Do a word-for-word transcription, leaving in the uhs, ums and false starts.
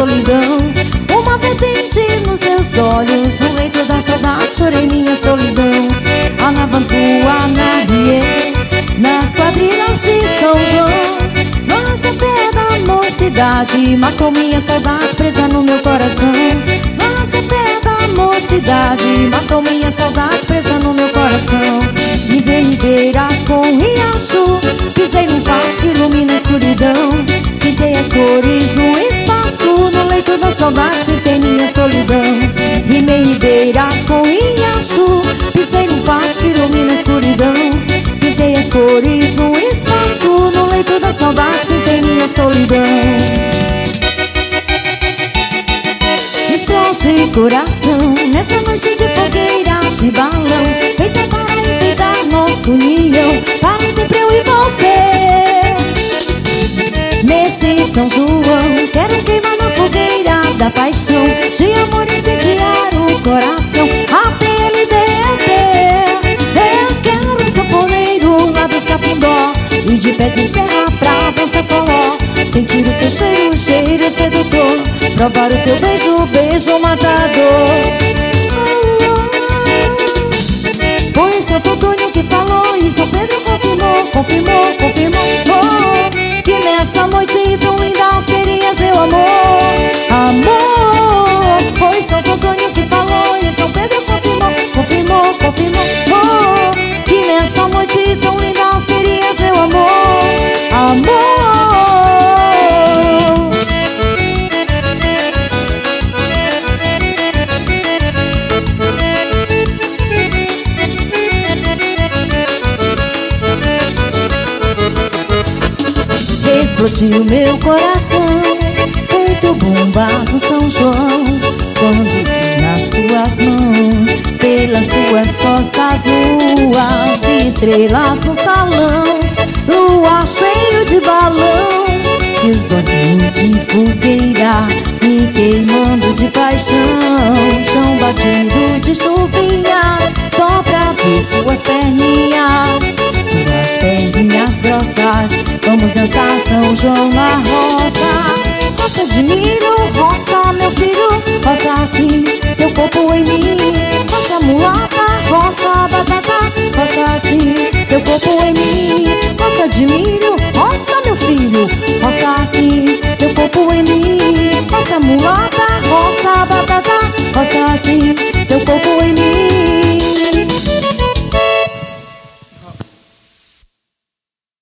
solidão. Uma vertente nos seus olhos, no leito da saudade chorei minha solidão. Alavantua na rie, nas quadrilhas de São João. Nossa pé da mocidade matou minha saudade presa no meu coração. Nossa pé da mocidade matou minha saudade presa no meu coração. Vivei em beiras com riacho, pisei num passo que ilumina a escuridão. Pintei as cores no espaço, no leito da saudade pintei minha solidão. Rimei em beiras com riacho, pisei num passo que ilumina a escuridão. Pintei as cores no espaço, no leito da saudade pintei minha solidão. Explode coração nessa noite de fogueira de balão, feita para enfeitar nosso ninho, para sempre eu e você. Nesse São João quero queimar na fogueira da paixão, de amor incendiar o coração até ele derreter. Eu quero um sanfoneiro lá dos Cafundó e de pé de serra pra dançar forró, sentir o teu cheiro, cheiro sedutor, provar o teu beijo, beijo matador. Foi Santo Antônio que falou e São Pedro confirmou, confirmou, confirmou que nessa noite tão linda seria seu amor, amor. Foi Santo Antônio que falou e São Pedro confirmou, confirmou, confirmou que nessa noite tão linda seria seu amor, amor. Explodiu meu coração, feito bomba do São João, quando vi nas suas mãos, pelas suas costas luas e estrelas no salão, lua cheio de balão, e os olhos de fogueira me queimando de paixão. Chão batido de chuvinha, só pra ver suas perninhas, suas perninhas grossas. Vamos dançar São João na roça, roça de milho, roça meu filho, roça assim teu corpo em mim. Roça mulata, roça batata, roça assim teu corpo em mim. Roça de milho, roça meu filho, roça assim teu corpo em mim. Roça mulata, roça batata, roça assim teu corpo